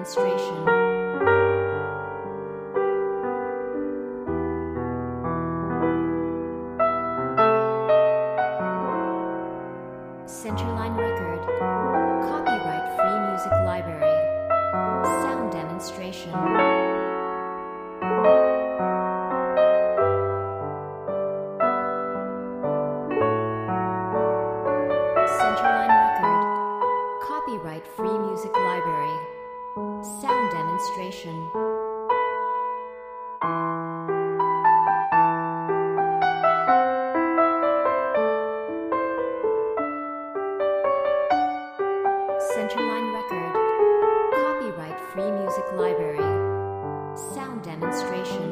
demonstration. Centerline Record. Copyright Free Music Library. Sound demonstration. Centerline Record. Copyright Free Music Library. Sound demonstration. Centerline Record. Copyright Free Music Library. Sound demonstration.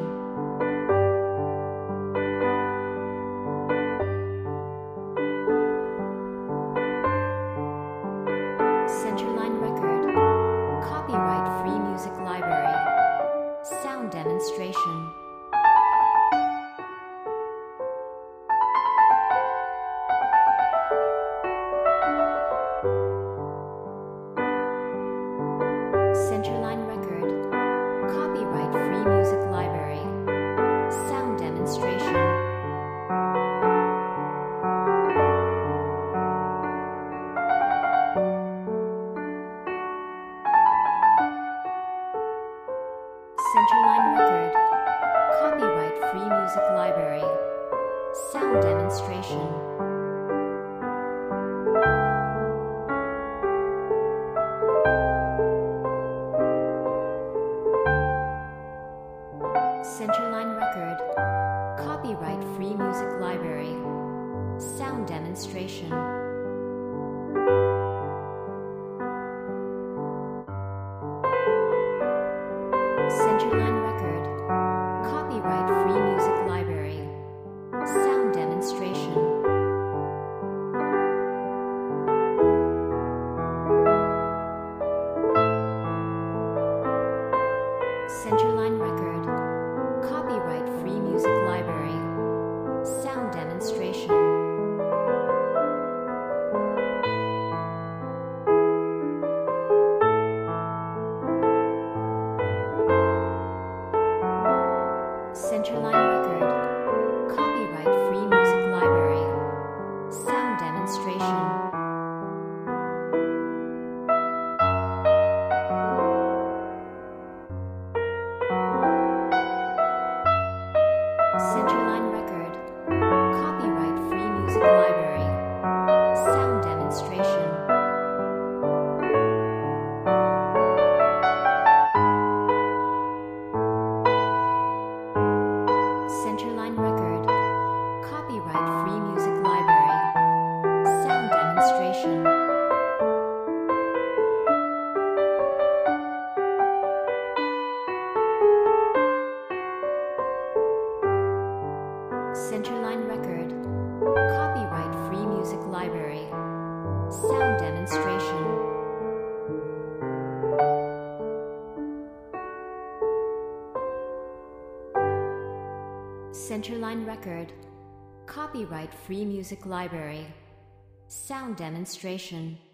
Centerline Record. Copyright Free Music Library. Sound demonstration. Centerline Record. Copyright Free Music Library. Sound demonstration. Centerline Record. Copyright Free Music Library. Sound demonstration. Centerline Record. Copyright Free Music Library. Sound demonstration. Centerline Record. Copyright Free Music Library. Sound demonstration. Centerline Record. Copyright Free Music Library. Sound demonstration. Centerline Record. Copyright Free Music Library. Sound demonstration. Centerline Record. Copyright Free Music Library. Sound demonstration. Centerline Record. Copyright Free Music Library. Sound demonstration. Centerline Record. Copyright Free Music Library. Sound demonstration. Centerline Record. Copyright Free Music Library. Sound demonstration.